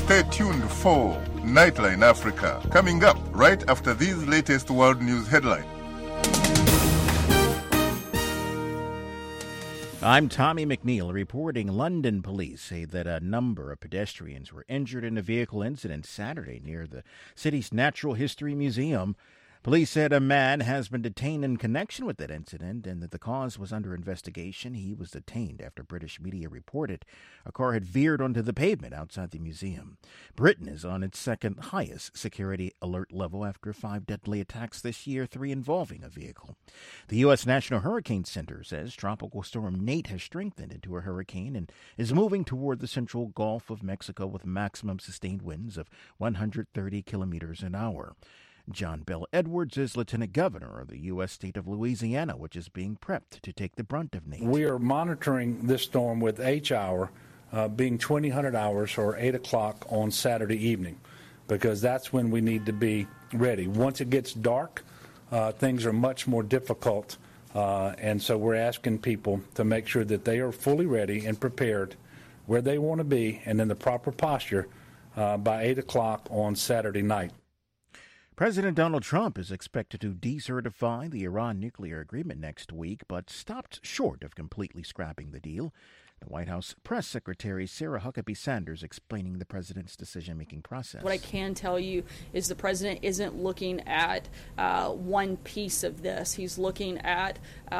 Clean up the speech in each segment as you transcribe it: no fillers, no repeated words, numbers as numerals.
Stay tuned for Nightline Africa, coming up right after these latest world news headlines. I'm Tommy McNeil reporting. London police say that a number of pedestrians were injured in a vehicle incident Saturday near the city's Natural History Museum. Police said a man has been detained in connection with that incident and that the cause was under investigation. He was detained after British media reported a car had veered onto the pavement outside the museum. Britain is on its second highest security alert level after 5 deadly attacks this year, 3 involving a vehicle. The U.S. National Hurricane Center says Tropical Storm Nate has strengthened into a hurricane and is moving toward the central Gulf of Mexico with maximum sustained winds of 130 kilometers an hour. John Bel Edwards is Lieutenant Governor of the U.S. state of Louisiana, which is being prepped to take the brunt of Nate. We are monitoring this storm with H hour being 2000 hours or 8 o'clock on Saturday evening, because that's when we need to be ready. Once it gets dark, things are much more difficult, and so we're asking people to make sure that they are fully ready and prepared where they want to be and in the proper posture by 8 o'clock on Saturday night. President Donald Trump is expected to decertify the Iran nuclear agreement next week, but stopped short of completely scrapping the deal. The White House Press Secretary Sarah Huckabee Sanders explaining the president's decision-making process. What I can tell you is the president isn't looking at one piece of this. He's looking at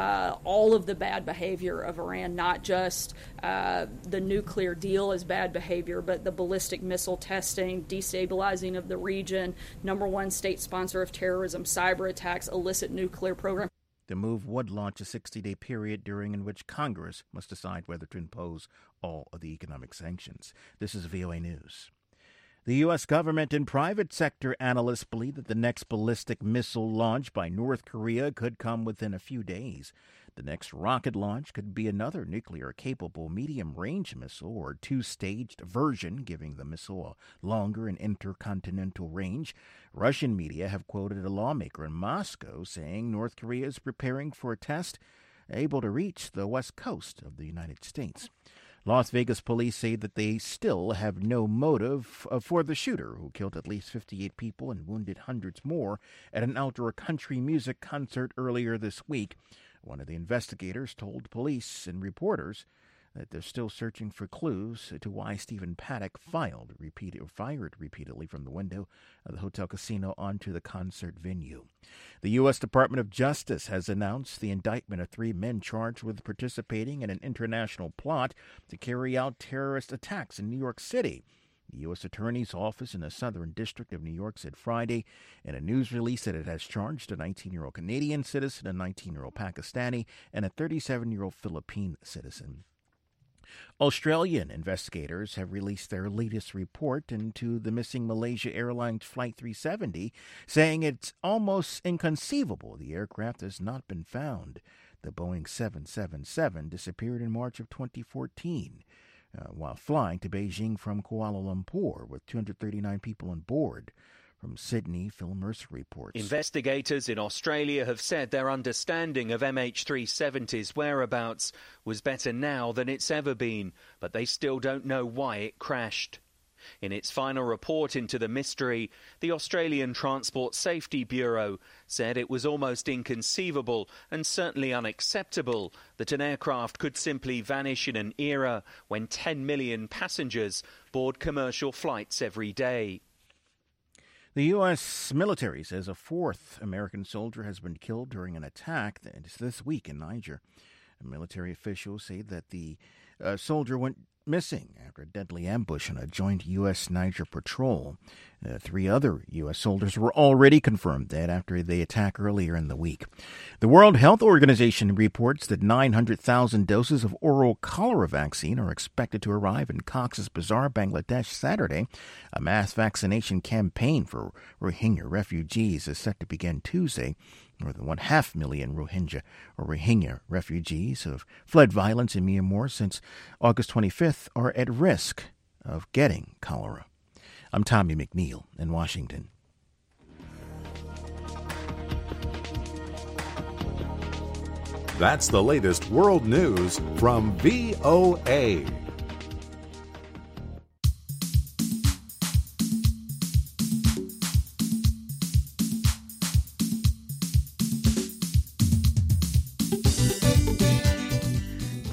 all of the bad behavior of Iran, not just the nuclear deal as bad behavior, but the ballistic missile testing, destabilizing of the region, #1 state sponsor of terrorism, cyber attacks, illicit nuclear program. The move would launch a 60-day period during which Congress must decide whether to impose all of the economic sanctions. This is VOA News. The U.S. government and private sector analysts believe that the next ballistic missile launch by North Korea could come within a few days. The next rocket launch could be another nuclear-capable medium-range missile or 2-staged version, giving the missile a longer and intercontinental range. Russian media have quoted a lawmaker in Moscow saying North Korea is preparing for a test able to reach the west coast of the United States. Las Vegas police say that they still have no motive for the shooter who killed at least 58 people and wounded hundreds more at an outdoor country music concert earlier this week. One of the investigators told police and reporters that they're still searching for clues to why Stephen Paddock fired repeatedly from the window of the hotel casino onto the concert venue. The U.S. Department of Justice has announced the indictment of 3 men charged with participating in an international plot to carry out terrorist attacks in New York City. The U.S. Attorney's Office in the Southern District of New York said Friday in a news release that it has charged a 19-year-old Canadian citizen, a 19-year-old Pakistani, and a 37-year-old Philippine citizen. Australian investigators have released their latest report into the missing Malaysia Airlines Flight 370, saying it's almost inconceivable the aircraft has not been found. The Boeing 777 disappeared in March of 2014. While flying to Beijing from Kuala Lumpur with 239 people on board. From Sydney, Phil Mercer reports. Investigators in Australia have said their understanding of MH370's whereabouts was better now than it's ever been, but they still don't know why it crashed. In its final report into the mystery, the Australian Transport Safety Bureau said it was almost inconceivable and certainly unacceptable that an aircraft could simply vanish in an era when 10 million passengers board commercial flights every day. The U.S. military says a 4th American soldier has been killed during an attack this week in Niger. Military officials say that the soldier went missing after a deadly ambush on a joint U.S.-Niger patrol. 3 other U.S. soldiers were already confirmed dead after the attack earlier in the week. The World Health Organization reports that 900,000 doses of oral cholera vaccine are expected to arrive in Cox's Bazar, Bangladesh, Saturday. A mass vaccination campaign for Rohingya refugees is set to begin Tuesday. More than 500,000 Rohingya refugees who have fled violence in Myanmar since August 25th are at risk of getting cholera. I'm Tommy McNeil in Washington. That's the latest world news from VOA.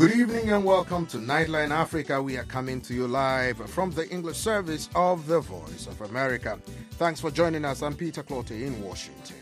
Good evening and welcome to Nightline Africa. We are coming to you live from the English service of The Voice of America. Thanks for joining us. I'm Peter Clotte in Washington.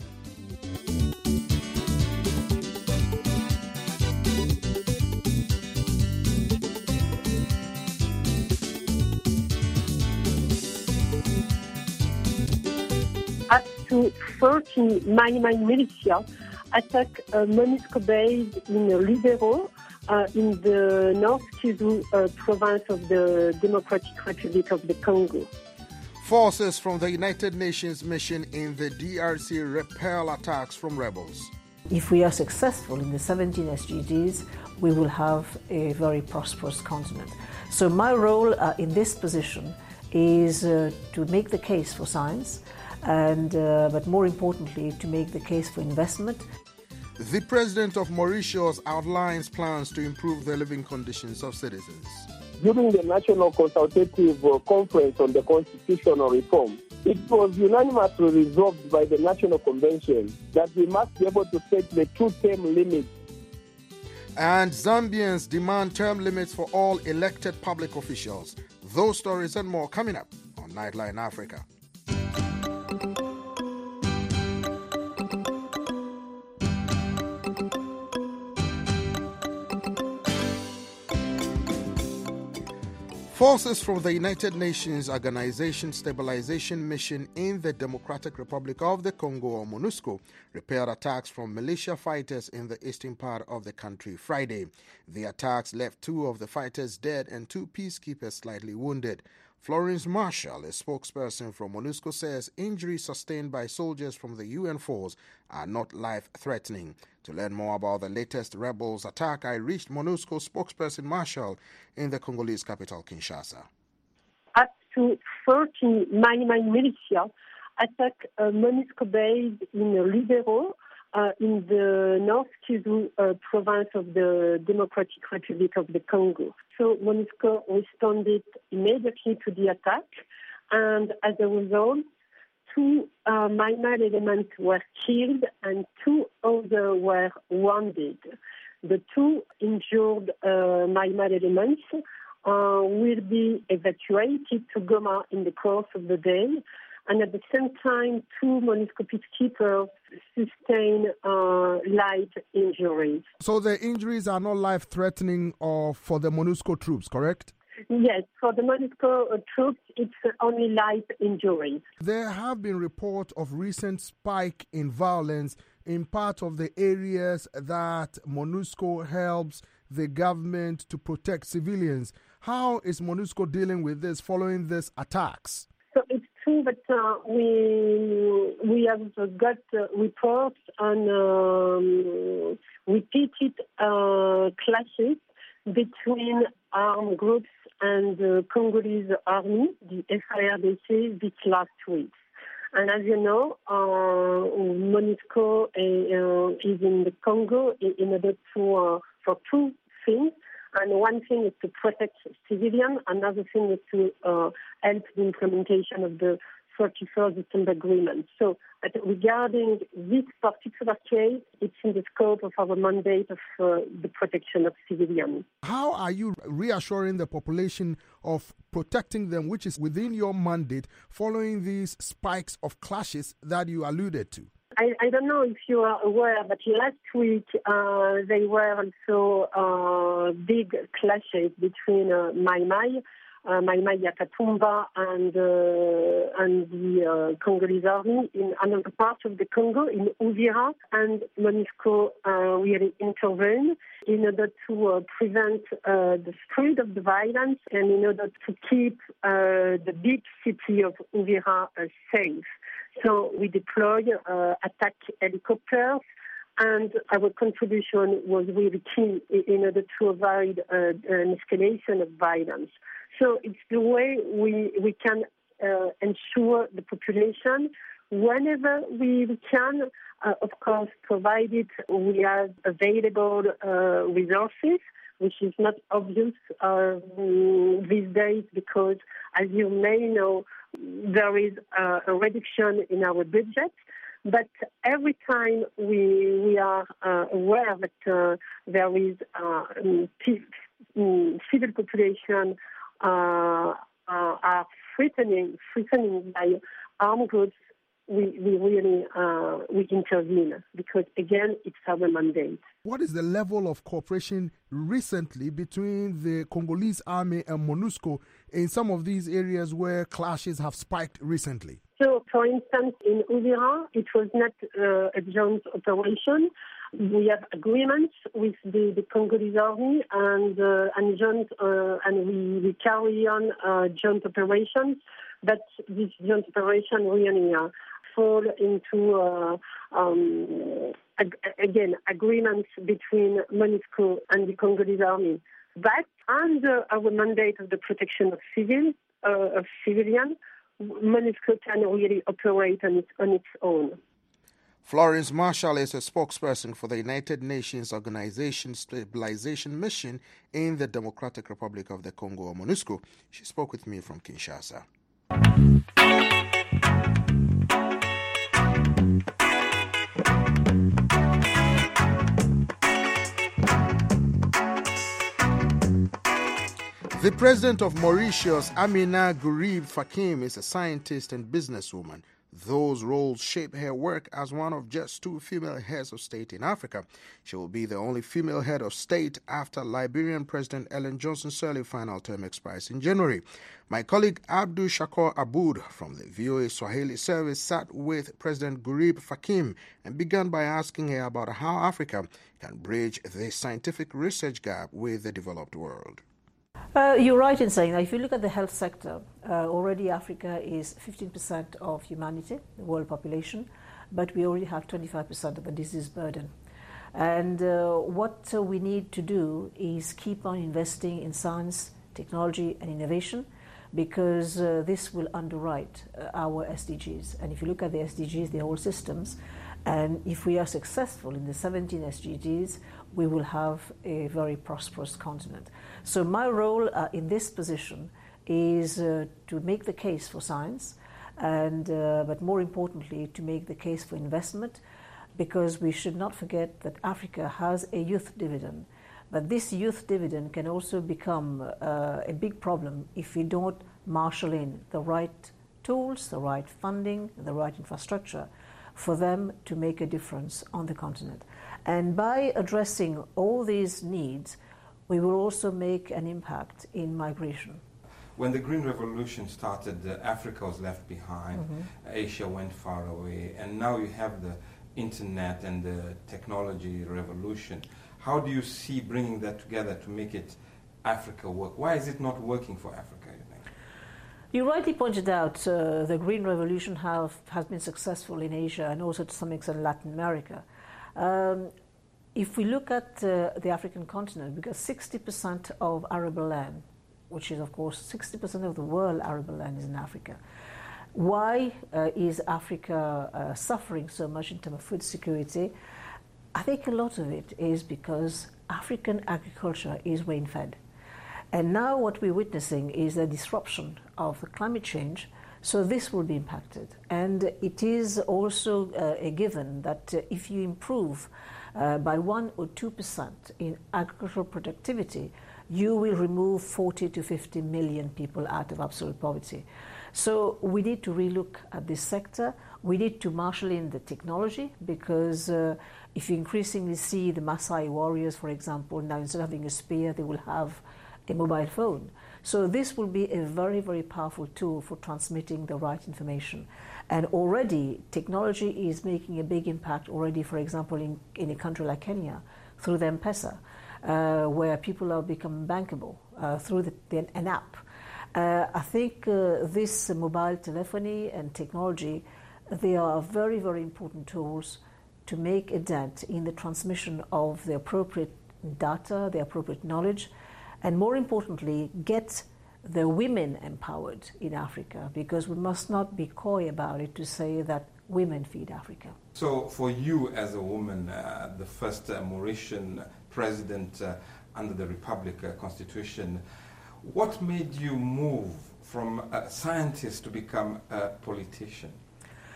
Up to 30 Mai Mai militia attack a MONUSCO base in Lubero, in the North Kivu province of the Democratic Republic of the Congo. Forces from the United Nations mission in the DRC repel attacks from rebels. If we are successful in the 17 SDGs, we will have a very prosperous continent. So my role in this position is to make the case for science, and but more importantly, to make the case for investment. The president of Mauritius outlines plans to improve the living conditions of citizens. During the National Consultative Conference on the Constitutional Reform, it was unanimously resolved by the National Convention that we must be able to set the two-term limit. And Zambians demand term limits for all elected public officials. Those stories and more coming up on Nightline Africa. Forces from the United Nations Organization Stabilization Mission in the Democratic Republic of the Congo, or MONUSCO, repelled attacks from militia fighters in the eastern part of the country Friday. The attacks left 2 of the fighters dead and 2 peacekeepers slightly wounded. Florence Marshall, a spokesperson from MONUSCO, says injuries sustained by soldiers from the UN force are not life-threatening. To learn more about the latest rebels' attack, I reached MONUSCO spokesperson Marshall in the Congolese capital, Kinshasa. Up to 30 Mai Mai militia attack a MONUSCO base in Lubero, in the North Kivu province of the Democratic Republic of the Congo. So MONUSCO responded immediately to the attack, and as a result, 2 Mai Mai elements were killed and 2 others were wounded. The 2 injured Mai Mai elements will be evacuated to Goma in the course of the day, and at the same time, 2 MONUSCO peacekeepers sustain light injuries. So the injuries are not life-threatening for the MONUSCO troops, correct? Yes, for the MONUSCO troops, it's only light injuries. There have been reports of recent spike in violence in part of the areas that MONUSCO helps the government to protect civilians. How is MONUSCO dealing with this following these attacks? So it's true that we have got reports on repeated clashes between armed groups and the Congolese army, the FARDC, this last week. And as you know, MONUSCO is in the Congo in order for 2 things. And one thing is to protect civilians, another thing is to help the implementation of the 31st December agreement. So regarding this particular case, it's in the scope of our mandate of the protection of civilians. How are you reassuring the population of protecting them, which is within your mandate, following these spikes of clashes that you alluded to? I don't know if you are aware, but last week there were also big clashes between Mai Mai Yakatumba and the Congolese army in another part of the Congo, in Uvira, and MONUSCO really intervened in order to prevent the spread of the violence and in order to keep the big city of Uvira safe. So we deployed attack helicopters, and our contribution was really key in order to avoid an escalation of violence. So it's the way we can ensure the population whenever we can, of course, provided we have available resources, which is not obvious these days because, as you may know, there is a reduction in our budget. But every time we are aware that there is civil population are threatening by armed groups, we really we intervene, because again it's our mandate. What is the level of cooperation recently between the Congolese army and MONUSCO in some of these areas where clashes have spiked recently? So, for instance, in Uvira, it was not a joint operation. We have agreements with the Congolese army and we carry on joint operations. But this joint operation really fall into again agreements between MONUSCO and the Congolese army. But under our mandate of the protection of civilians, MONUSCO can really operate on its own. Florence Marshall is a spokesperson for the United Nations Organization Stabilization Mission in the Democratic Republic of the Congo, or MONUSCO. She spoke with me from Kinshasa. The president of Mauritius, Amina Gurib Fakim, is a scientist and businesswoman. Those roles shape her work as one of just 2 female heads of state in Africa. She will be the only female head of state after Liberian President Ellen Johnson Sirleaf's final term expires in January. My colleague Abdul Shakur Aboud from the VOA Swahili service sat with President Gurib Fakim and began by asking her about how Africa can bridge the scientific research gap with the developed world. You're right in saying that if you look at the health sector, already Africa is 15% of humanity, the world population, but we already have 25% of the disease burden. And what we need to do is keep on investing in science, technology and innovation, because this will underwrite our SDGs. And if you look at the SDGs, the whole systems, and if we are successful in the 17 SDGs, we will have a very prosperous continent. So my role in this position is to make the case for science, and but more importantly, to make the case for investment, because we should not forget that Africa has a youth dividend. But this youth dividend can also become a big problem if we don't marshal in the right tools, the right funding, the right infrastructure for them to make a difference on the continent. And by addressing all these needs, we will also make an impact in migration. When the Green Revolution started, Africa was left behind, Asia went far away, and now you have the internet and the technology revolution. How do you see bringing that together to make it Africa work? Why is it not working for Africa, you think? You rightly pointed out the Green Revolution has been successful in Asia and also to some extent Latin America. If we look at the African continent, because 60% of arable land, which is of course 60% of the world arable land, is in Africa. Why is Africa suffering so much in terms of food security? I think a lot of it is because African agriculture is rain-fed. And now what we're witnessing is a disruption of the climate change, so this will be impacted. And it is also a given that if you improve by 1 or 2% in agricultural productivity, you will remove 40 to 50 million people out of absolute poverty. So we need to relook at this sector. We need to marshal in the technology, because if you increasingly see the Maasai warriors, for example, now instead of having a spear, they will have a mobile phone. So this will be a very, very powerful tool for transmitting the right information. And already technology is making a big impact already, for example, in a country like Kenya, through the M-Pesa, where people are becoming bankable through an app. I think this mobile telephony and technology, they are very, very important tools to make a dent in the transmission of the appropriate data, the appropriate knowledge, and more importantly, get the women empowered in Africa, because we must not be coy about it to say that women feed Africa. So for you as a woman, the first Mauritian president under the Republic Constitution, what made you move from a scientist to become a politician?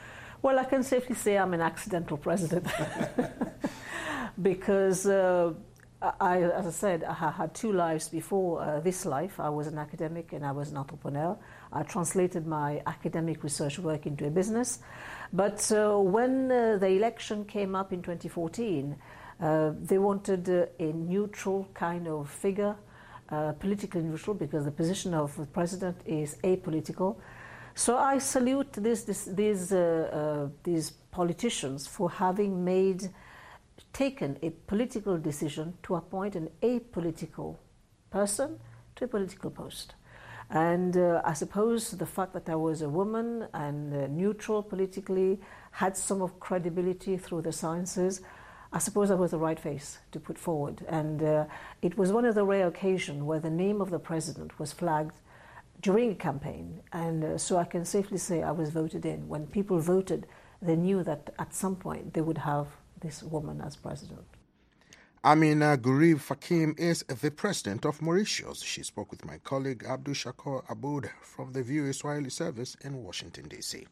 Well, I can safely say I'm an accidental president because, as I said, I had two lives before this life. I was an academic and I was an entrepreneur. I translated my academic research work into a business. But when the election came up in 2014, they wanted a neutral kind of figure, politically neutral, because the position of the president is apolitical. So I salute these politicians for having taken a political decision to appoint an apolitical person to a political post. And I suppose the fact that I was a woman and neutral politically, had some of credibility through the sciences, I suppose I was the right face to put forward. And it was one of the rare occasions where the name of the president was flagged during a campaign. And so I can safely say I was voted in. When people voted, they knew that at some point they would have this woman as president. Amina Gurib Fakim is the president of Mauritius. She spoke with my colleague Abdul Shakur Aboud from the VOA Swahili service in Washington, D.C.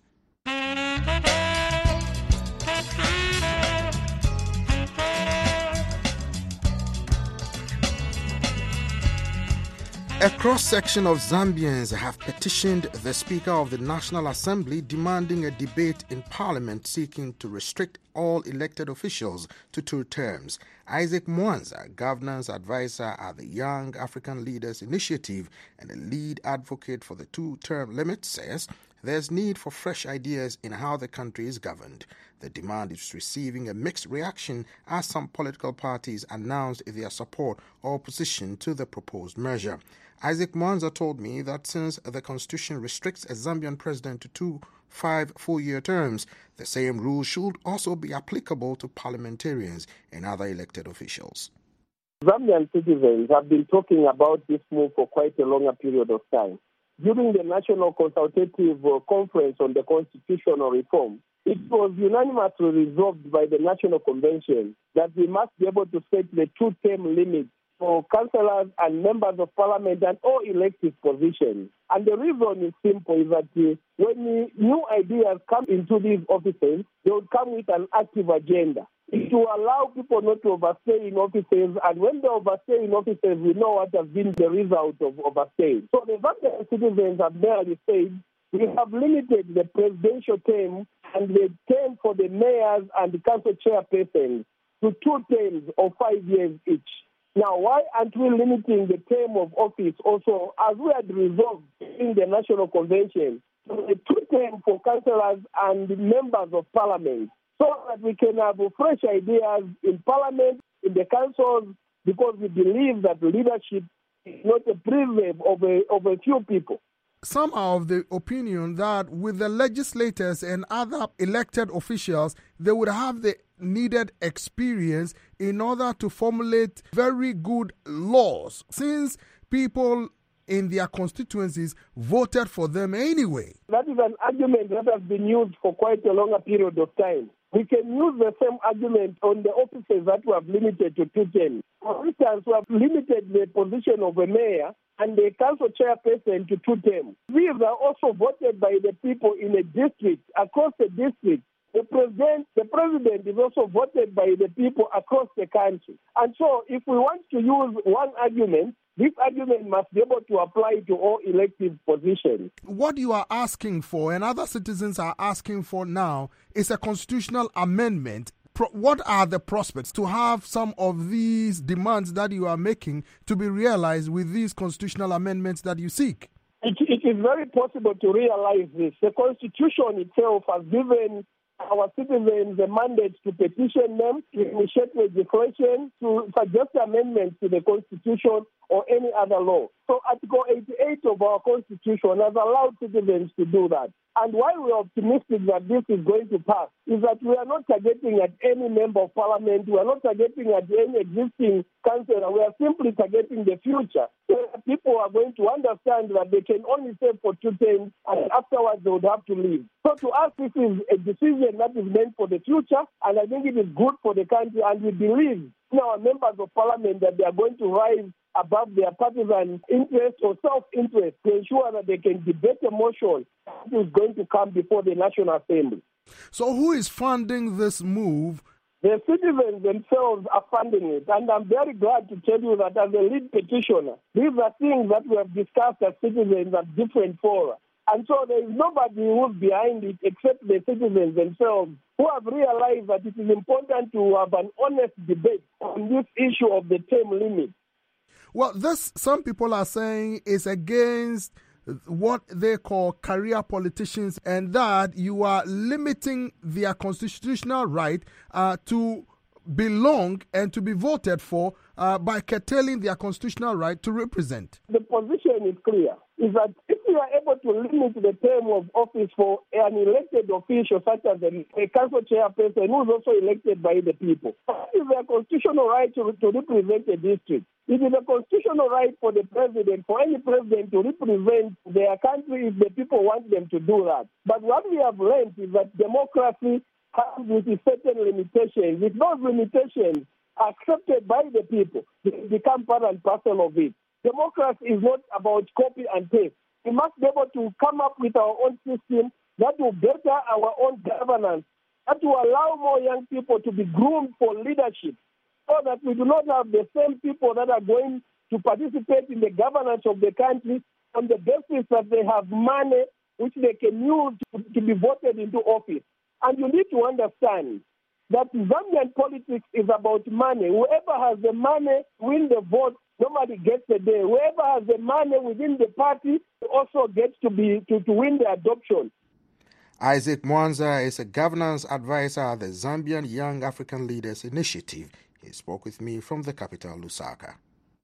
A cross-section of Zambians have petitioned the Speaker of the National Assembly demanding a debate in Parliament seeking to restrict all elected officials to 2 terms. Isaac Mwanza, governance advisor at the Young African Leaders Initiative and a lead advocate for the 2-term limit, says there's need for fresh ideas in how the country is governed. The demand is receiving a mixed reaction as some political parties announced their support or opposition to the proposed measure. Isaac Mwanza told me that since the Constitution restricts a Zambian president to 2 5-4-year terms, the same rule should also be applicable to parliamentarians and other elected officials. Zambian citizens have been talking about this move for quite a longer period of time. During the National Consultative Conference on the Constitutional Reform, it was unanimously resolved by the National Convention that we must be able to set the 2-term limit for councillors and members of parliament and all elected positions. And the reason is simple, is that when new ideas come into these offices, they will come with an active agenda. It will allow people not to overstay in offices, and when they overstay in offices, we know what has been the result of overstaying. So the Zambian citizens have merely said, we have limited the presidential term and the term for the mayors and the council chairpersons to 2 terms of 5 years each. Now, why aren't we limiting the term of office also, as we had resolved in the National Convention, to the 2 terms for councillors and members of parliament, so that we can have fresh ideas in parliament, in the councils, because we believe that leadership is not a privilege of a few people. Some are of the opinion that with the legislators and other elected officials, they would have the needed experience in order to formulate very good laws, since people in their constituencies voted for them anyway. That is an argument that has been used for quite a longer period of time. We can use the same argument on the offices that we have limited to 2 terms. For instance, we have limited the position of a mayor and the council chairperson to 2 terms. These are also voted by the people in a district, across the district. The president is also voted by the people across the country. And so if we want to use one argument, this argument must be able to apply to all elective positions. What you are asking for and other citizens are asking for now is a constitutional amendment. What are the prospects to have some of these demands that you are making to be realized with these constitutional amendments that you seek? It is very possible to realize this. The Constitution itself has given our citizens a mandate to petition them, to initiate legislation, to suggest amendments to the Constitution or any other law. So Article 88 of our Constitution has allowed citizens to do that. And why we are optimistic that this is going to pass is that we are not targeting at any member of parliament, we are not targeting at any existing councillor, we are simply targeting the future. So people are going to understand that they can only serve for 2 terms and afterwards they would have to leave. So to us, this is a decision that is meant for the future, and I think it is good for the country, and we believe in our members of parliament that they are going to rise above their partisan interest or self-interest to ensure that they can debate a motion that is going to come before the National Assembly. So who is funding this move? The citizens themselves are funding it, and I'm very glad to tell you that as a lead petitioner, these are things that we have discussed as citizens at different fora. And so there is nobody who's behind it except the citizens themselves who have realized that it is important to have an honest debate on this issue of the term limit. Well, this, some people are saying, is against what they call career politicians, and that you are limiting their constitutional right to belong and to be voted for by curtailing their constitutional right to represent. The position is clear, is that if we are able to limit the term of office for an elected official such as a council chairperson who is also elected by the people, it is a constitutional right to represent a district. It is a constitutional right for the president, for any president, to represent their country if the people want them to do that. But what we have learned is that democracy comes with certain limitations. If those limitations are accepted by the people, they become part and parcel of it. Democracy is not about copy and paste. We must be able to come up with our own system that will better our own governance, that will allow more young people to be groomed for leadership, so that we do not have the same people that are going to participate in the governance of the country on the basis that they have money which they can use to be voted into office. And you need to understand that Zambian politics is about money. Whoever has the money win the vote, nobody gets a day. Whoever has the money within the party also gets to win the adoption. Isaac Mwanza is a governance advisor at the Zambian Young African Leaders Initiative. He spoke with me from the capital, Lusaka.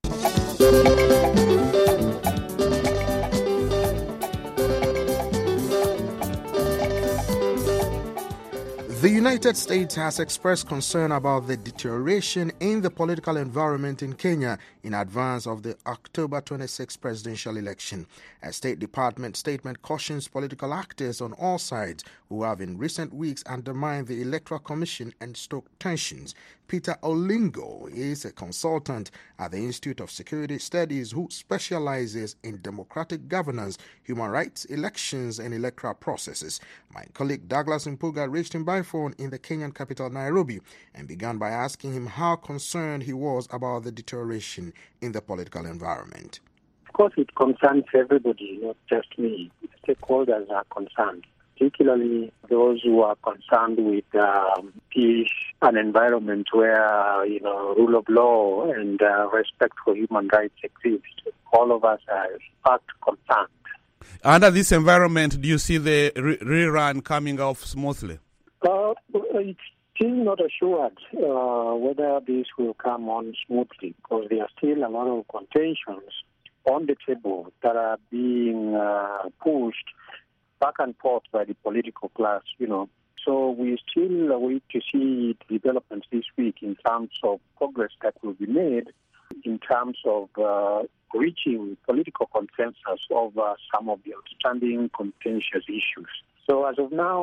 The United States has expressed concern about the deterioration in the political environment in Kenya in advance of the October 26 presidential election. A State Department statement cautions political actors on all sides who have in recent weeks undermined the Electoral Commission and stoked tensions. Peter Olingo is a consultant at the Institute of Security Studies who specializes in democratic governance, human rights, elections, and electoral processes. My colleague Douglas Mpuga reached him by phone in the Kenyan capital, Nairobi, and began by asking him how concerned he was about the deterioration in the political environment. Of course, it concerns everybody, not just me. Stakeholders are concerned, particularly those who are concerned with peace, an environment where, rule of law and respect for human rights exist. All of us are in fact concerned. Under this environment, do you see the rerun coming off smoothly? It's still not assured whether this will come on smoothly, because there are still a lot of contentions on the table that are being pushed back and forth by the political class, So we still wait to see developments this week in terms of progress that will be made in terms of reaching political consensus over some of the outstanding contentious issues. So as of now,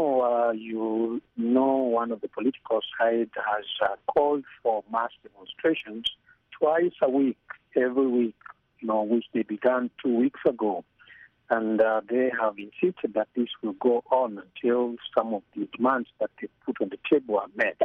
one of the political side has called for mass demonstrations twice a week, every week, which they began 2 weeks ago. And they have insisted that this will go on until some of the demands that they put on the table are met.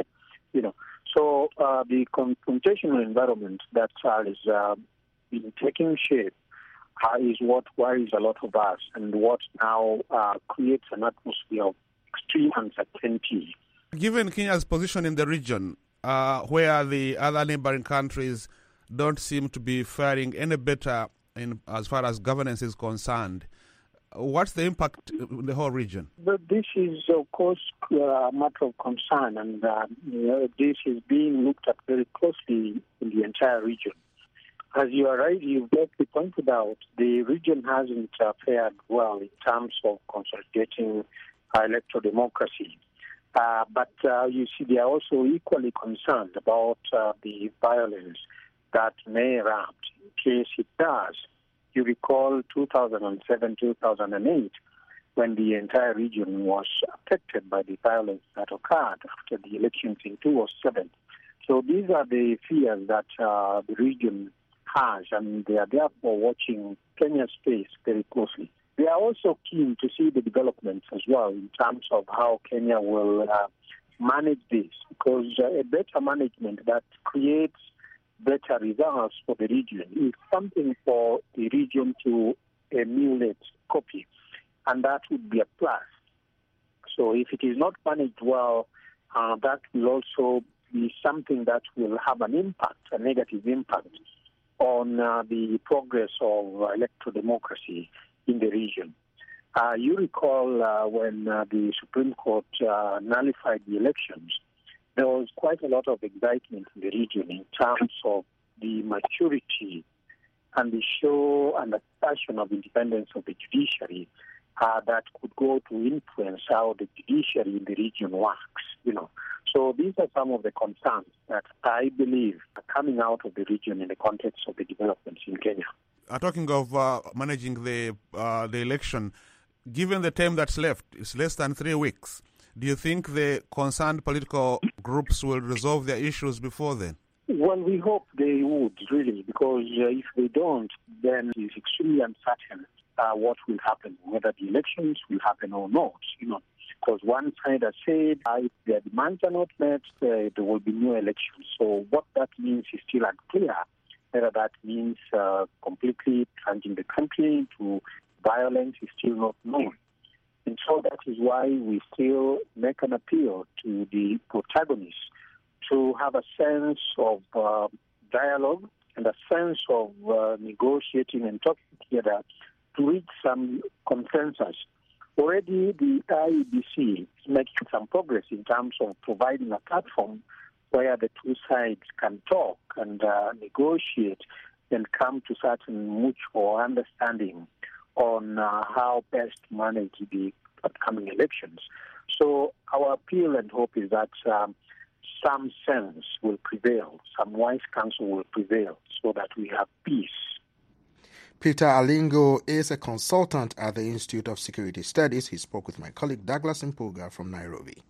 So the confrontational environment that has been taking shape is what worries a lot of us, and what now creates an atmosphere of extreme uncertainty. Given Kenya's position in the region, where the other neighboring countries don't seem to be faring any better as far as governance is concerned, what's the impact in the whole region? This is, of course, a matter of concern, and this is being looked at very closely in the entire region. As you are right, you've rightly pointed out, the region hasn't fared well in terms of consolidating electoral democracy. But you see, they are also equally concerned about the violence that may erupt in case it does. You recall 2007, 2008, when the entire region was affected by the violence that occurred after the elections in 2007. So these are the fears that the region has, and they are therefore watching Kenya's space very closely. They are also keen to see the developments as well in terms of how Kenya will manage this, because a better management that creates better results for the region is something for the region to emulate, copy, and that would be a plus. So if it is not managed well, that will also be something that will have an impact, a negative impact, on the progress of electoral democracy in the region. You recall when the Supreme Court nullified the elections, there was quite a lot of excitement in the region in terms of the maturity and the show and the passion of independence of the judiciary that could go to influence how the judiciary in the region works, So these are some of the concerns that I believe are coming out of the region in the context of the developments in Kenya. Talking of managing the election, given the time that's left, it's less than 3 weeks, do you think the concerned political groups will resolve their issues before then? Well, we hope they would, really, because if they don't, then it's extremely uncertain what will happen, whether the elections will happen or not, Because one side has said if their demands are not met, there will be no elections. So what that means is still unclear. Whether that means completely plunging the country into violence is still not known. And so that is why we still make an appeal to the protagonists to have a sense of dialogue and a sense of negotiating and talking together to reach some consensus. Already the IEBC is making some progress in terms of providing a platform where the two sides can talk and negotiate and come to certain mutual understanding on how best to manage the upcoming elections. So our appeal and hope is that some sense will prevail, some wise counsel will prevail, so that we have peace. Peter Alingo is a consultant at the Institute of Security Studies. He spoke with my colleague Douglas Mpuga from Nairobi.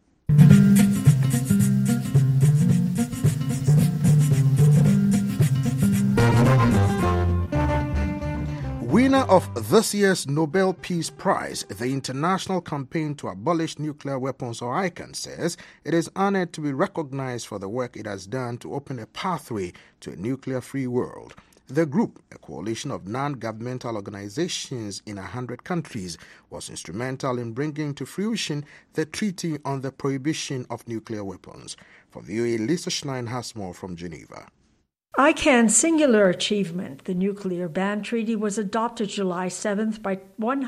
Winner of this year's Nobel Peace Prize, the International Campaign to Abolish Nuclear Weapons, or ICAN, says it is honored to be recognized for the work it has done to open a pathway to a nuclear-free world. The group, a coalition of non-governmental organizations in 100 countries, was instrumental in bringing to fruition the Treaty on the Prohibition of Nuclear Weapons. For VOA, Lisa Schlein has more from Geneva. ICAN's singular achievement, the Nuclear Ban Treaty, was adopted July 7th by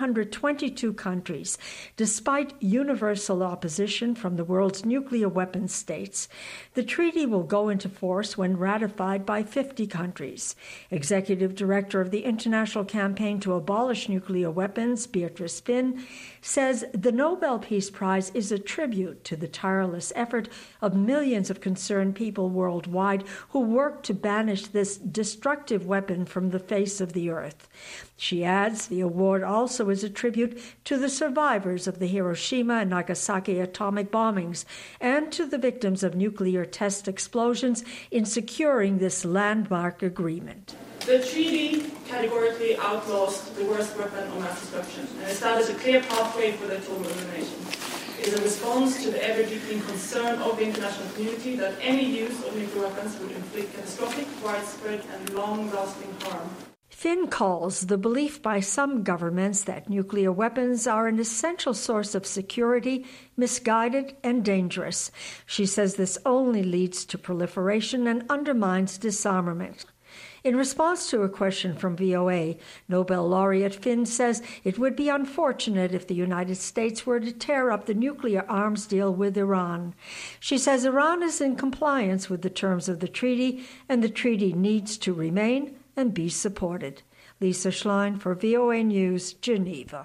122 countries, despite universal opposition from the world's nuclear weapons states. The treaty will go into force when ratified by 50 countries. Executive Director of the International Campaign to Abolish Nuclear Weapons, Beatrice Finn, says the Nobel Peace Prize is a tribute to the tireless effort of millions of concerned people worldwide who work to banish this destructive weapon from the face of the earth. She adds the award also is a tribute to the survivors of the Hiroshima and Nagasaki atomic bombings and to the victims of nuclear test explosions in securing this landmark agreement. The treaty categorically outlaws the worst weapon of mass destruction and establishes a clear pathway for their total elimination. It is a response to the ever-deepening concern of the international community that any use of nuclear weapons would inflict catastrophic, widespread, and long-lasting harm. Finn calls the belief by some governments that nuclear weapons are an essential source of security misguided and dangerous. She says this only leads to proliferation and undermines disarmament. In response to a question from VOA, Nobel laureate Finn says it would be unfortunate if the United States were to tear up the nuclear arms deal with Iran. She says Iran is in compliance with the terms of the treaty, and the treaty needs to remain and be supported. Lisa Schlein for VOA News, Geneva.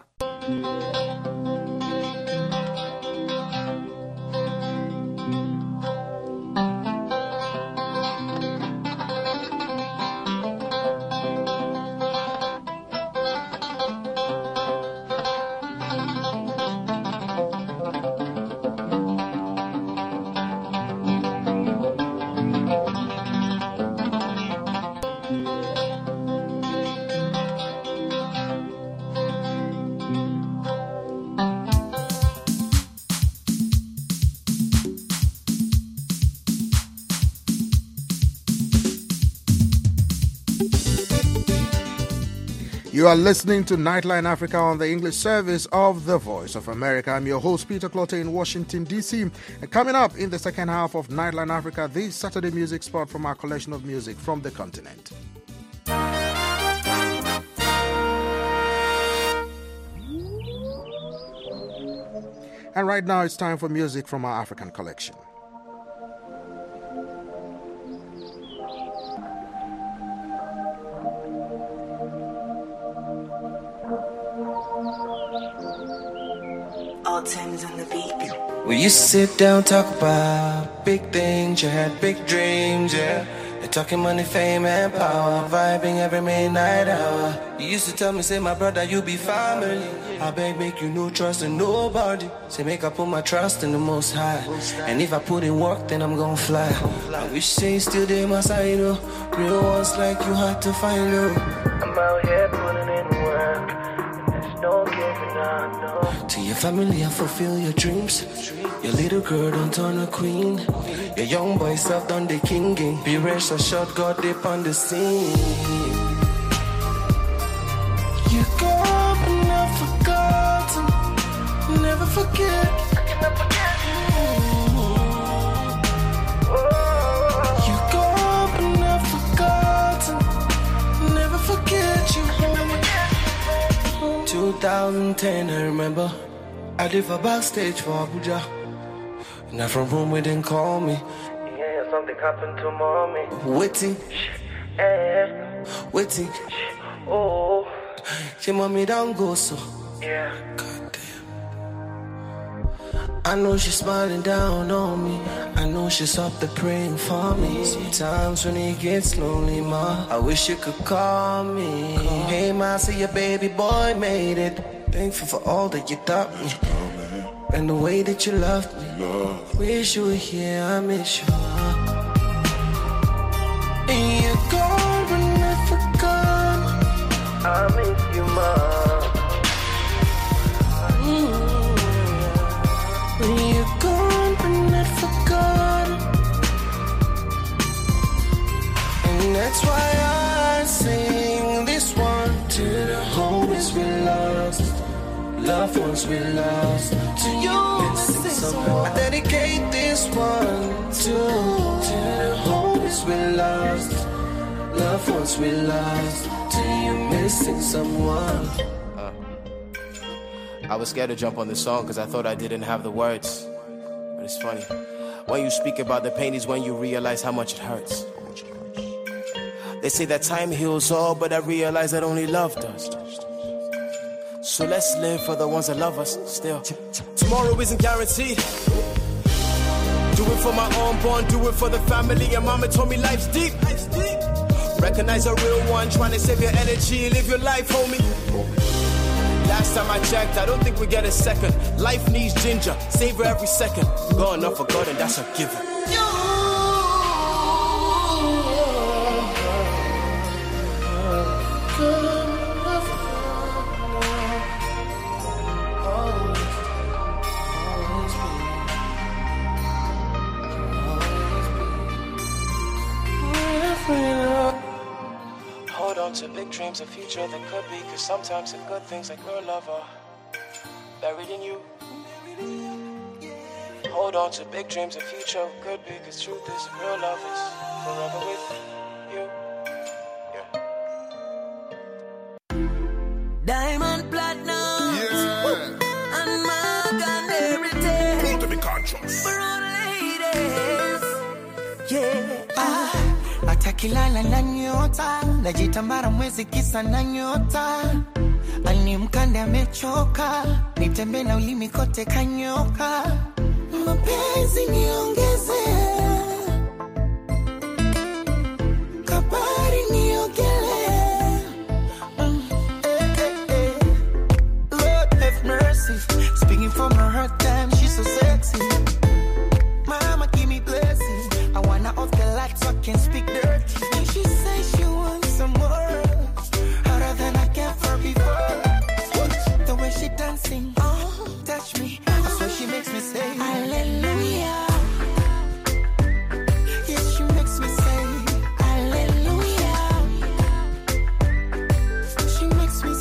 You are listening to Nightline Africa on the English service of The Voice of America. I'm your host, Peter Clotte in Washington, D.C. And coming up in the second half of Nightline Africa, this Saturday music spot from our collection of music from the continent. And right now it's time for music from our African collection. All Tim's on the beat. We used to sit down, talk about big things. You had big dreams, yeah. You're talking money, fame, and power. Vibing every midnight hour. You used to tell me, say, my brother, you be family. I beg, make you no trust in nobody. Say, make I put my trust in the Most High. And if I put in work, then I'm gonna fly. I wish say still there, my side, oh. Real ones like you hard to find, oh. I'm out here putting in work. No giving up, no. To your family, I fulfill your dreams. Your little girl don't turn a queen. Your young boy self done the king. Be rest assured, God dip on the scene. You go up and not forgotten. Never forget. I can never forget. You go up and not forgotten. Never forget you. 2010, I remember I did for backstage for Abuja. Now from home we didn't call me. Yeah, something happened to mommy. Waiting, waiting. Oh, she mommy don't go so. Yeah, goddamn. I know she's smiling down on me. I know she's up there praying for me. Sometimes when it gets lonely, ma, I wish you could call me. Hey, ma, see your baby boy made it. Thankful for all that you taught me. And the way that you loved me. Wish you were here, I miss you. And you're gone, but never gone. I miss you, ma. And you're gone, but not forgotten. And that's why I sing this one to the homies we lost. Loved ones we lost. To you, I dedicate this one to the homies we lost. Loved ones we lost. To you, missing someone. I was scared to jump on the song because I thought I didn't have the words. But it's funny. When you speak about the pain is when you realize how much it hurts. They say that time heals all, but I realize that only love does. So let's live for the ones that love us still. Tomorrow isn't guaranteed. Do it for my unborn, do it for the family. And mama told me life's deep. Recognize a real one, trying to save your energy, live your life, homie. Last time I checked, I don't think we get a second. Life needs ginger, savor every second. Gone, not forgotten, that's a given. Hold on to big dreams of future that could be. Cause sometimes the good things like real love are buried in you. Hold on to big dreams of future could be. Cause truth is real love is forever with you. Diamond platinum, and mark and everything. Cool to be conscious. For all ladies, yeah. Atakilala na nyota, najitambara mwezi kisa na nyota. Ani mkande amechoka, nitembe na ulimi kote kanyoka. Mapenzi niongeze, kabari niogele. Lord have mercy, speaking from her hurt time, she's so sexy. Mama give me blessings, I wanna off the lights so I can speak dirty. And she says she wants some more, harder than I can for before. The way she dancing, oh, touch me, that's what she makes me say hallelujah. Yes, she makes me say hallelujah. She makes me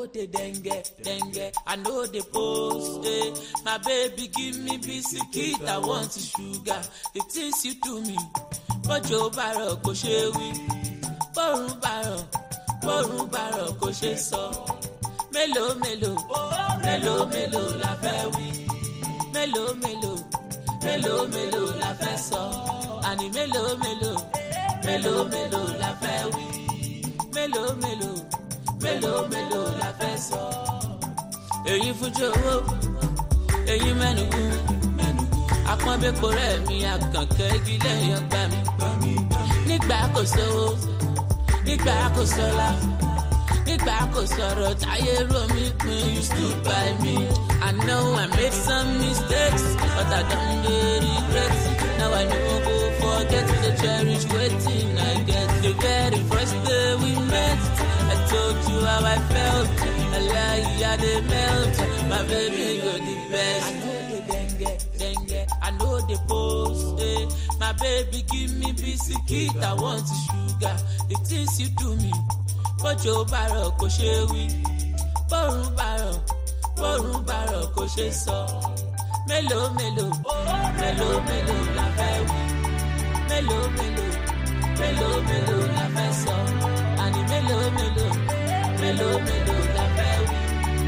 know the dengue, I know the post. My baby give me biscuit, I want sugar. The things you do me, but your barrel go share we. Borun barrel go share so. Melo la fẹ́ wí. Melo la fẹ́ sọ. Àní melo la fẹ́ wí. Melo la fẹ́ sọ. Èyí fújì owó, èyí mẹ́nugún. Àpọ́nbẹ́pọ̀ rẹ̀ mi àkànkẹ́ igi lẹ́yìn ọgbà mi. Nígbà kò sówó, nígbà kò sọ́lá. Nígbà kò sọ̀rọ̀ táyé rò mí pin, you stood by me. I know I made some mistakes, but I don't regret. Now I no go forget to cherish waiting I get. The very first day we met, I told you how I felt. I lie, I dey melt. My baby, you're the best. I know the dengue, I know the post. My baby, give me biscuit, I want sugar. The things you do me. Bọ́jọ́ bàrọ̀ kò ṣe wí, bọ́rùn bàrọ̀ kò ṣe sọ. Mélòó la fẹ́ wí. Mélòó la fẹ́ sọ. Àní mélòó la fẹ́ wí.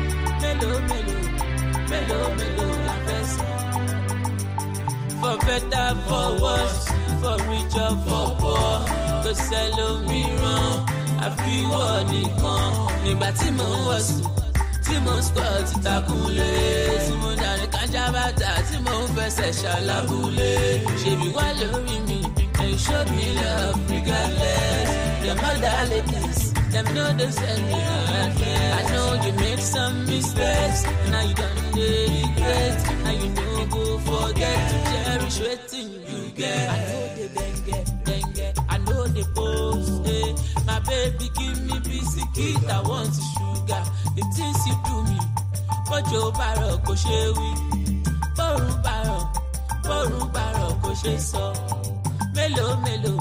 Mélòó la fẹ́ sọ. For better, for worse, for richer, for poor, kò sẹ́lòmíràn. Àfi wọ́n nìkan nígbà tí mò ń wọ̀sùn tí mò ń squat ìtàkùnlé tí mò ń darí kájà bàtà tí mò ń fẹsẹ̀ ṣàlàbùlé ṣèbí wà lórí mi and you showed me love regardless. Dem other ladies dem no dey send me again. I know you made some mistakes now you don dey regret. Now you no go forget to cherish wetin you get. I know the dengue, I know the post. My baby give me biscuit, I want sugar. The things you do me, bọ́jọ́ bàrọ̀ kò ṣe wí. Borun bàrọ̀ kò ṣe sọ. Mélòó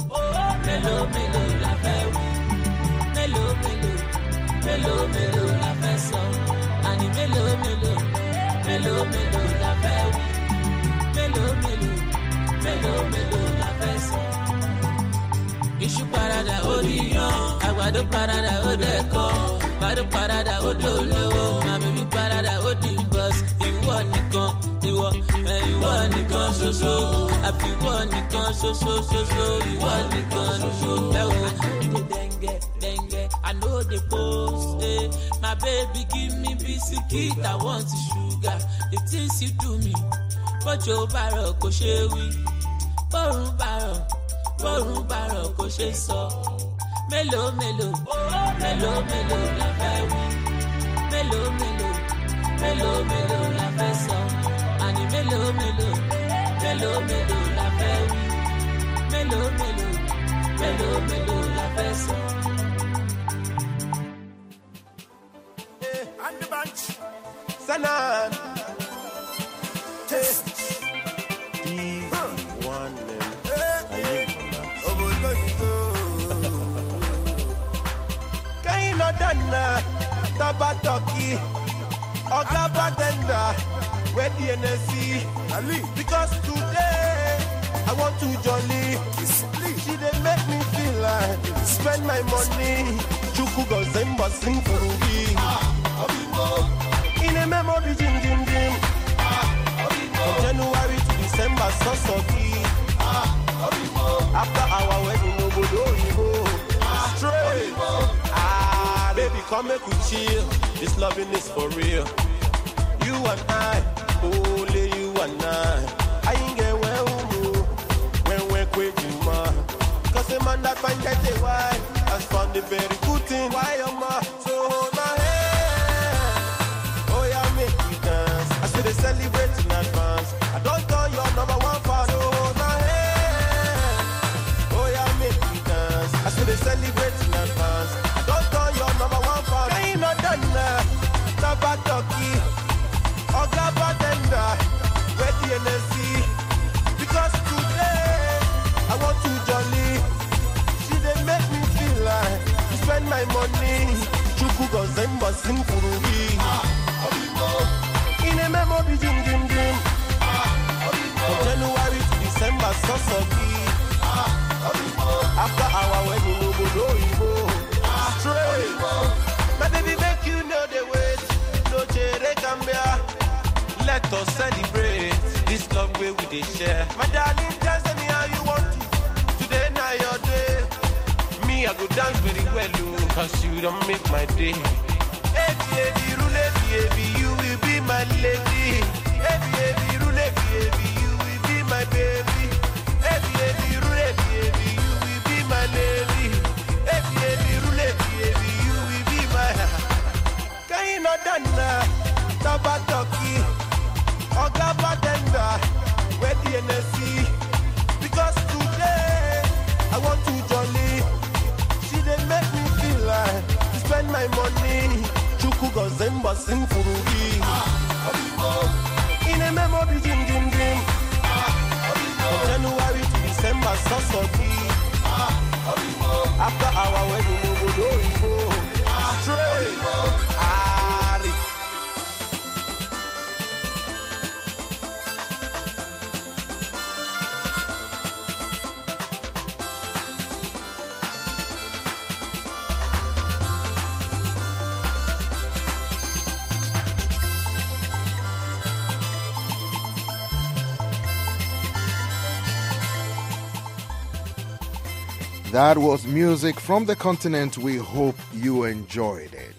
la fẹ́ wí. Mélòó la fẹ́ sọ. Àní mélòó la fẹ́ wí. Mélòó la fẹ́ sọ. Iṣu parada ó níyàn, àgbàdo parada ó dẹ̀kọ́, àgbàdo parada ó dolówó, màmí parada ó di bọ́s. Ìwọ nìkan ṣoṣo, àfi ìwọ nìkan ṣoṣo, ìwọ nìkan ṣoṣo. Ẹ̀wọ̀n dengue, I know the post. My baby give me biscuit, I want sugar. The things you do me, bọ́jọ́ bàrọ̀ kò ṣe wí, bọ́rùn bàrọ̀ kò ṣe sọ. Mélòó la fẹ́ wí. Mélòó la fẹ́ sọ. Àní mélòó la fẹ́ wí. Mélòó la fẹ́ sọ. On the bench, Sanan. Tabatoki, Oga Batenda, where the NSC. Because today I want to jolly. She dey make me feel like spend my money. Chuku Gozemba sing for me. In a memory, Jim. From January to December, so key. After our wedding, no go do straight. Baby, come make we chill. This loving is for real. You and I, only you and I ain't get well when we're quitting, man. Cause a man that find get a wife has found a very good thing. Why am I so hold my hand? Oh yeah, make me dance. I say they celebrate in advance. I don't turn your number one fan. So hold my hand. Oh yeah, make me dance. I say they celebrate in advance. Don't turn your number one fan. Ain't not done now. Tabatoki, Oga Batenda, where the NSC. Because today I want to jolly. She dey make me feel like to spend my money. Chukugo Zemba Simfurugi. In a memory, Jim Jim Jim. From January to December, Sosogi. After our wedding, we will go straight. My baby, make you know the way. No chere Gambia. Let us celebrate this love way we dey share. My darling, just tell me how you want it. Today now your day. Me, I go dance very well, cause you don't make my day. Hey, baby, rule, baby, you will be my lady. Hey, baby, rule, baby, you will be my baby. Hey, baby, rule, baby, you will be my lady. Hey, baby, rule, baby, you will be my. Kaino dana, tabatoki, ogaba denda, where the NSC. Because today I want to jolly. See, they make me feel like to spend my money. Chukugo Zemba Simfurugi. In a memory, Jim Jim Jim. From January to December, Sosogi. After our wedding, we will go straight. That was music from the continent. We hope you enjoyed it.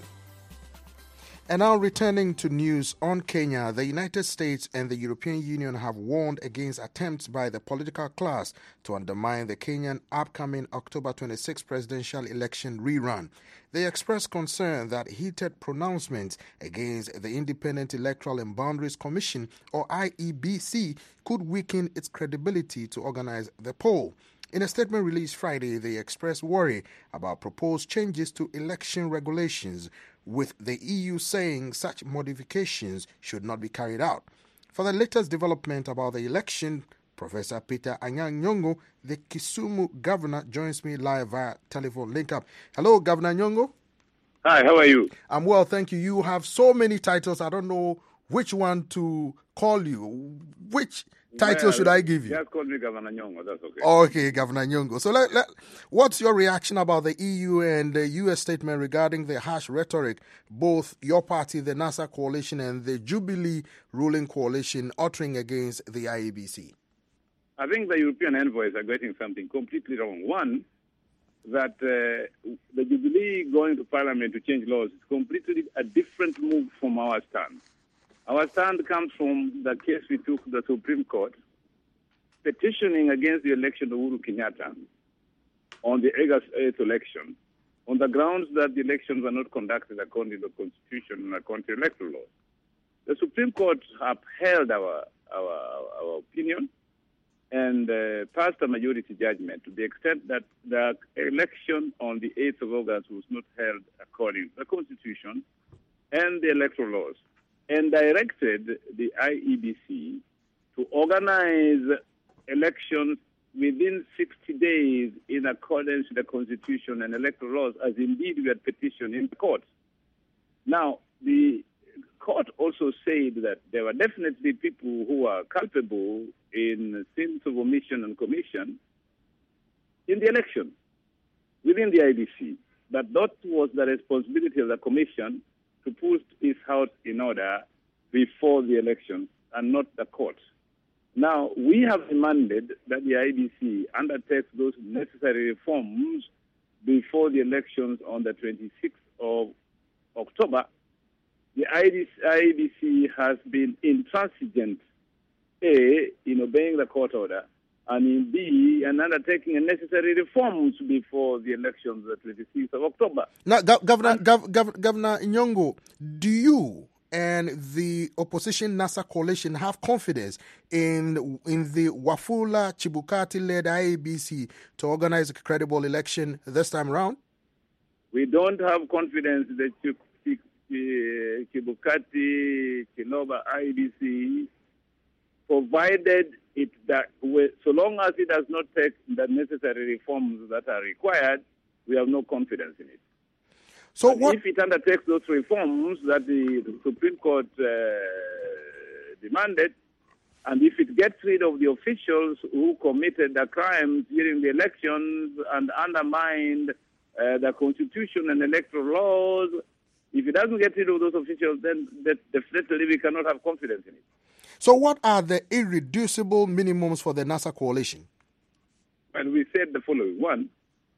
And now returning to news on Kenya, the United States and the European Union have warned against attempts by the political class to undermine the Kenyan upcoming October 26 presidential election rerun. They expressed concern that heated pronouncements against the Independent Electoral and Boundaries Commission, or IEBC, could weaken its credibility to organize the poll. In a statement released Friday, they expressed worry about proposed changes to election regulations, with the EU saying such modifications should not be carried out. For the latest development about the election, Professor Peter Anyang' Nyong'o, the Kisumu governor, joins me live via telephone link-up. Hello, Governor Nyong'o. Hi, how are you? I'm well, thank you. You have so many titles, I don't know which one to call you. Which title should I give you? Just call me Governor Nyong'o, that's okay. Okay, Governor Nyong'o. So what's your reaction about the EU and the US statement regarding the harsh rhetoric, both your party, the NASA coalition, and the Jubilee ruling coalition uttering against the IEBC? I think the European envoys are getting something completely wrong. One, that the Jubilee going to Parliament to change laws is completely a different move from our stand. Our stand comes from the case we took to the Supreme Court, petitioning against the election of Uhuru Kenyatta on the August 8th election, on the grounds that the elections were not conducted according to the Constitution and according to electoral laws. The Supreme Court upheld our opinion and passed a majority judgment to the extent that the election on the 8th of August was not held according to the Constitution and the electoral laws, and directed the IEBC to organize elections within 60 days in accordance with the Constitution and electoral laws, as indeed we had petitioned in the court. Now, the court also said that there were definitely people who are culpable in sins of omission and commission in the election within the IEBC, but that was the responsibility of the commission to put its house in order before the election and not the court. Now, we have demanded that the IEBC undertakes those necessary reforms before the elections on the 26th of October. The IEBC has been intransigent, A, in obeying the court order, and in B, and undertaking necessary reforms before the elections on the 26th of October. Now, Governor Nyong'o, do you and the opposition NASA coalition have confidence in the Wafula Chebukati-led IEBC to organize a credible election this time around? We don't have confidence that Chebukati, Chiloba, IEBC, provided it that so long as it does not take the necessary reforms that are required, we have no confidence in it. So if it undertakes those reforms that the Supreme Court demanded, and if it gets rid of the officials who committed the crimes during the elections and undermined the Constitution and electoral laws, if it doesn't get rid of those officials, then definitely we cannot have confidence in it. So what are the irreducible minimums for the NASA coalition? And we said the following. One,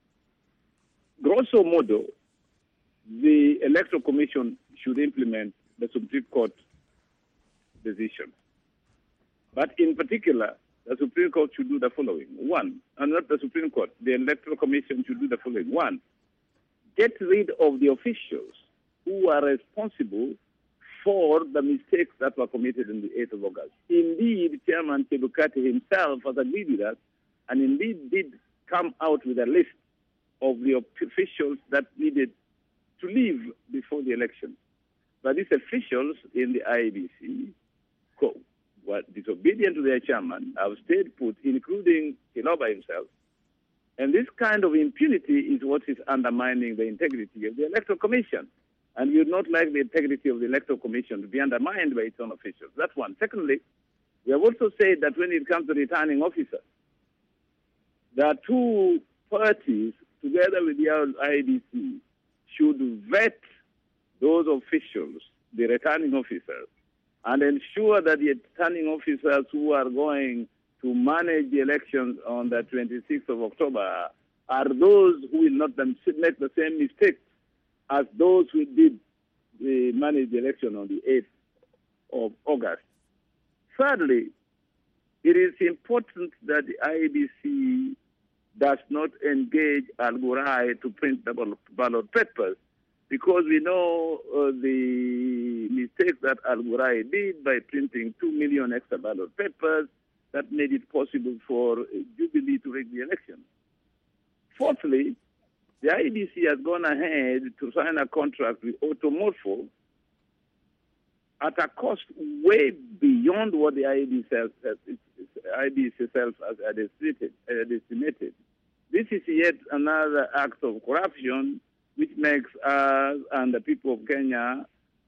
grosso modo, the Electoral Commission should implement the Supreme Court decision. But in particular, the Supreme Court should do the following. One, and not the Supreme Court, the Electoral Commission should do the following. One, get rid of the officials who are responsible for the mistakes that were committed on the 8th of August. Indeed, Chairman Chebukati himself has agreed with us, and indeed did come out with a list of the officials that needed to leave before the election. But these officials in the IEBC were disobedient to their chairman, have stayed put, including Chiloba himself. And this kind of impunity is what is undermining the integrity of the Electoral Commission. And we would not like the integrity of the Electoral Commission to be undermined by its own officials. That's one. Secondly, we have also said that when it comes to returning officers, there are two parties, together with the IEBC, should vet those officials, the returning officers, and ensure that the returning officers who are going to manage the elections on the 26th of October are those who will not make the same mistakes as those who did manage the election on the 8th of August. Thirdly, it is important that the IEBC does not engage Al Ghurair to print the ballot papers, because we know the mistake that Al Ghurair did by printing 2 million extra ballot papers that made it possible for Jubilee to rig the election. Fourthly, the IEBC has gone ahead to sign a contract with Automorpho at a cost way beyond what the IEBC itself has estimated. This is yet another act of corruption which makes us and the people of Kenya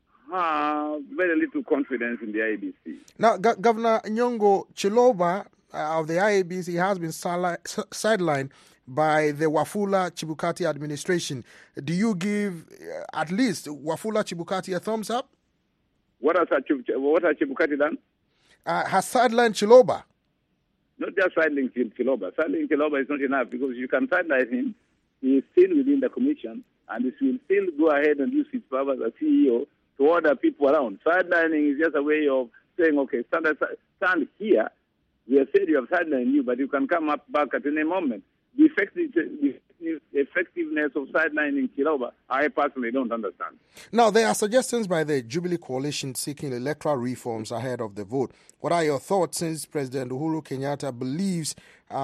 have very little confidence in the IEBC. Now, Governor Nyong'o, Chiloba of the IEBC has been sidelined by the Wafula Chebukati administration. Do you give at least Wafula Chebukati a thumbs up? What has Chebukati done? Has sidelined Chiloba. Not just sidelining Chiloba. Sidelining Chiloba is not enough, because you can sideline him. He is still within the commission, and he will still go ahead and use his power as a CEO to order people around. Sidelining is just a way of saying, okay, stand here. We have said you have sidelined you, but you can come up back at any moment. The effectiveness of sidelining Chiloba, I personally don't understand. Now, there are suggestions by the Jubilee Coalition seeking electoral reforms ahead of the vote. What are your thoughts, since President Uhuru Kenyatta believes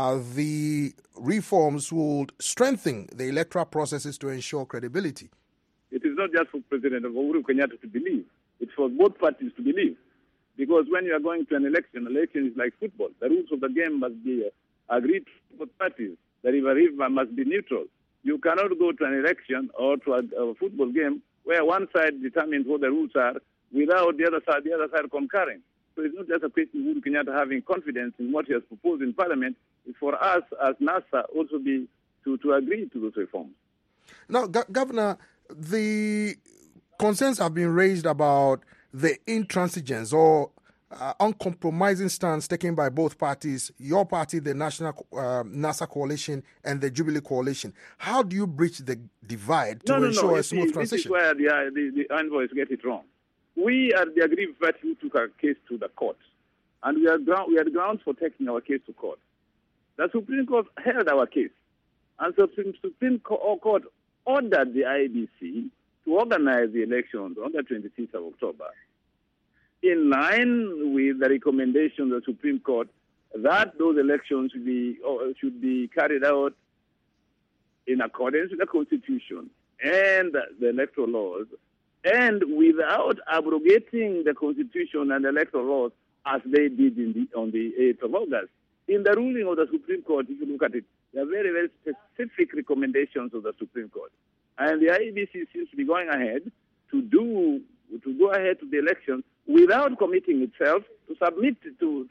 the reforms would strengthen the electoral processes to ensure credibility? It is not just for President Uhuru Kenyatta to believe. It's for both parties to believe. Because when you are going to an election is like football. The rules of the game must be agreed to both parties. The referee must be neutral. You cannot go to an election or to a football game where one side determines what the rules are without the other side concurring. So it's not just a question of Uhuru Kenyatta having confidence in what he has proposed in Parliament. It's for us as NASA also to agree to those reforms. Now, Governor, the concerns have been raised about the intransigence or uncompromising stance taken by both parties, your party, the National NASA Coalition, and the Jubilee Coalition. How do you bridge the divide to ensure a smooth transition? This is where the envoys get it wrong. We are the aggrieved party who took our case to the court, and we had grounds for taking our case to court. The Supreme Court held our case, and the Supreme Court ordered the IEBC to organize the elections on the 26th of October, in line with the recommendation of the Supreme Court that those elections should be carried out in accordance with the Constitution and the electoral laws, and without abrogating the Constitution and the electoral laws as they did on the 8th of August. In the ruling of the Supreme Court, if you look at it, there are very, very specific recommendations of the Supreme Court. And the IEBC seems to be going ahead to go ahead to the election without committing itself to submit to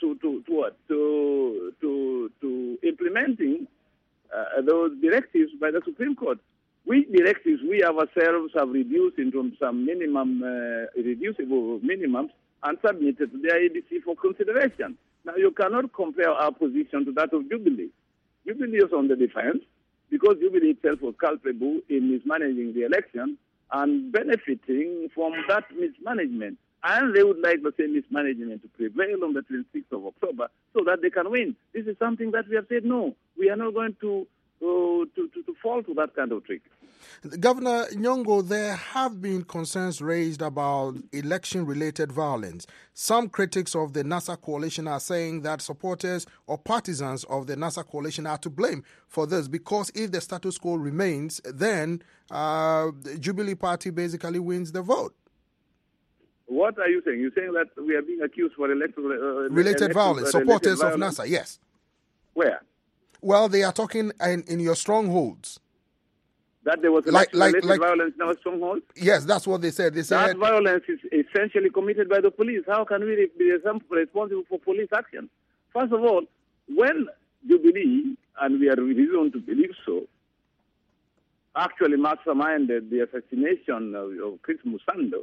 implementing those directives by the Supreme Court. Which directives we ourselves have reduced into some minimum, reducible minimums and submitted to the IEBC for consideration. Now, you cannot compare our position to that of Jubilee. Jubilee is on the defense because Jubilee itself was culpable in mismanaging the election and benefiting from that mismanagement. And they would like the same mismanagement to prevail on the 26th of October so that they can win. This is something that we have said, no, we are not going to fall to that kind of trick. Governor Nyong'o, there have been concerns raised about election-related violence. Some critics of the NASA coalition are saying that supporters or partisans of the NASA coalition are to blame for this because if the status quo remains, then the Jubilee Party basically wins the vote. What are you saying? You're saying that we are being accused for related violence, supporters of NASA, yes. Where? Well, they are talking in your strongholds. That there was related violence in our strongholds? Yes, that's what they said. They said that violence is essentially committed by the police. How can we be responsible for police action? First of all, when Jubilee, and we are reason to believe so, actually masterminded the assassination of Chris Musando,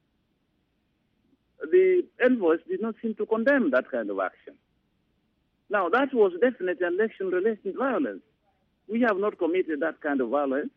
the envoys did not seem to condemn that kind of action. Now, that was definitely election-related violence. We have not committed that kind of violence.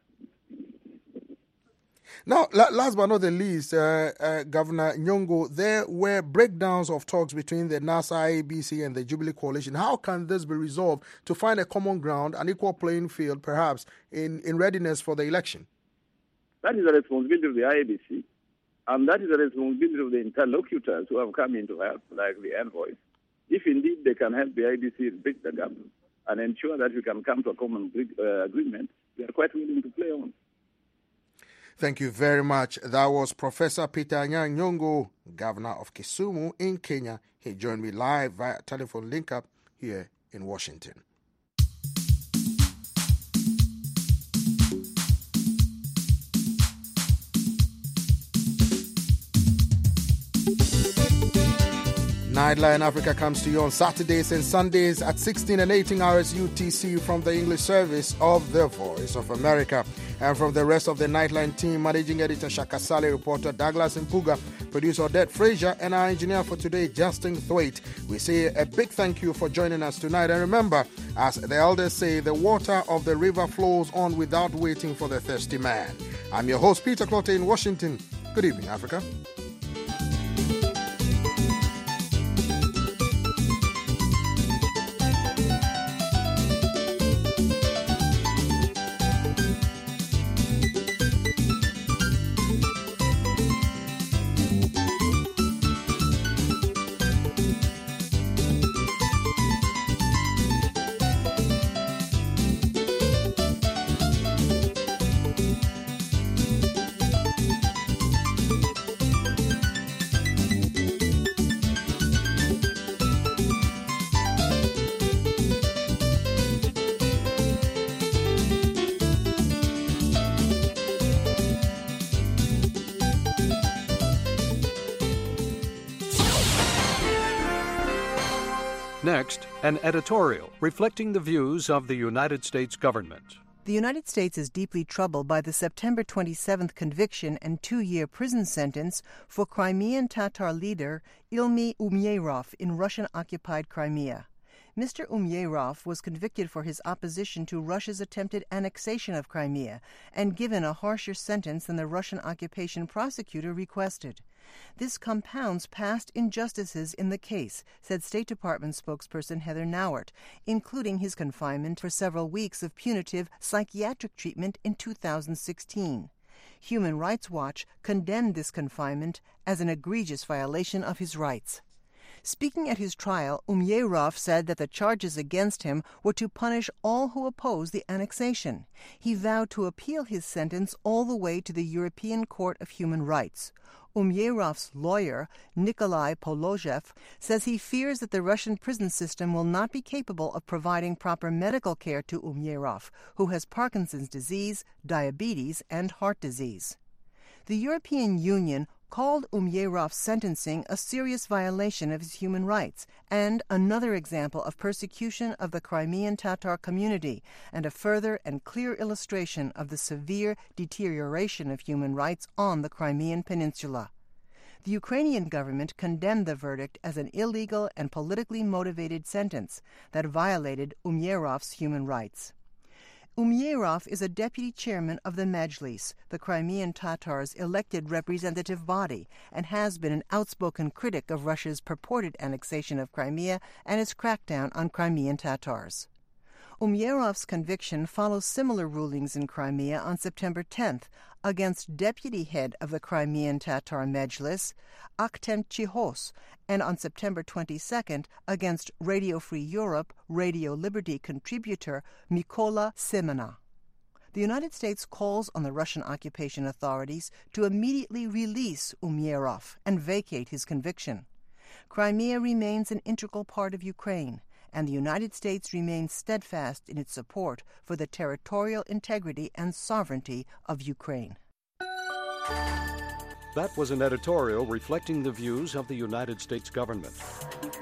Now, last but not the least, Governor Nyong'o, there were breakdowns of talks between the NASA, IEBC, and the Jubilee Coalition. How can this be resolved to find a common ground, an equal playing field, perhaps, in readiness for the election? That is the responsibility of the IEBC, and that is the responsibility of the interlocutors who have come in to help, like the envoys. If indeed they can help the IEBC bridge the gap and ensure that we can come to a common agreement, we are quite willing to play on. Thank you very much. That was Professor Peter Anyang' Nyong'o, Governor of Kisumu in Kenya. He joined me live via telephone link-up here in Washington. Nightline Africa comes to you on Saturdays and Sundays at 16 and 18 hours UTC from the English service of The Voice of America. And from the rest of the Nightline team, Managing Editor Shaka Sale, reporter Douglas Mpuga, producer Odette Frazier, and our engineer for today, Justin Thwaite. We say a big thank you for joining us tonight. And remember, as the elders say, the water of the river flows on without waiting for the thirsty man. I'm your host, Peter Clotte in Washington. Good evening, Africa. Next, an editorial reflecting the views of the United States government. The United States is deeply troubled by the September 27th conviction and 2-year prison sentence for Crimean Tatar leader Ilmi Umyarov in Russian-occupied Crimea. Mr. Umyarov was convicted for his opposition to Russia's attempted annexation of Crimea and given a harsher sentence than the Russian occupation prosecutor requested. This compounds past injustices in the case, said State Department spokesperson Heather Nauert, including his confinement for several weeks of punitive psychiatric treatment in 2016. Human Rights Watch condemned this confinement as an egregious violation of his rights. Speaking at his trial, Umyerov said that the charges against him were to punish all who oppose the annexation. He vowed to appeal his sentence all the way to the European Court of Human Rights. Umyerov's lawyer, Nikolai Polozev, says he fears that the Russian prison system will not be capable of providing proper medical care to Umyerov, who has Parkinson's disease, diabetes, and heart disease. The European Union called Umyerov's sentencing a serious violation of his human rights and another example of persecution of the Crimean Tatar community and a further and clear illustration of the severe deterioration of human rights on the Crimean Peninsula. The Ukrainian government condemned the verdict as an illegal and politically motivated sentence that violated Umyerov's human rights. Umyerov is a deputy chairman of the Majlis, the Crimean Tatars' elected representative body, and has been an outspoken critic of Russia's purported annexation of Crimea and its crackdown on Crimean Tatars. Umyerov's conviction follows similar rulings in Crimea on September 10th against deputy head of the Crimean Tatar Majlis, Akhtem Chihos, and on September 22nd against Radio Free Europe, Radio Liberty contributor Mykola Semena. The United States calls on the Russian occupation authorities to immediately release Umyerov and vacate his conviction. Crimea remains an integral part of Ukraine, and the United States remains steadfast in its support for the territorial integrity and sovereignty of Ukraine. That was an editorial reflecting the views of the United States government.